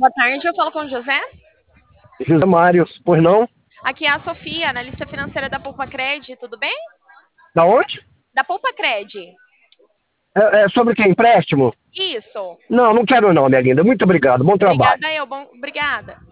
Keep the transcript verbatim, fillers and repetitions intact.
Boa tarde, eu falo com o José. José Mário, pois não? Aqui é a Sofia, analista financeira da Poupa Cred, tudo bem? Da onde? Da Poupa Cred. É, é sobre que? Empréstimo? Isso. Não, não quero não, minha linda. Muito obrigado. Bom trabalho. Obrigada eu, bom, obrigada.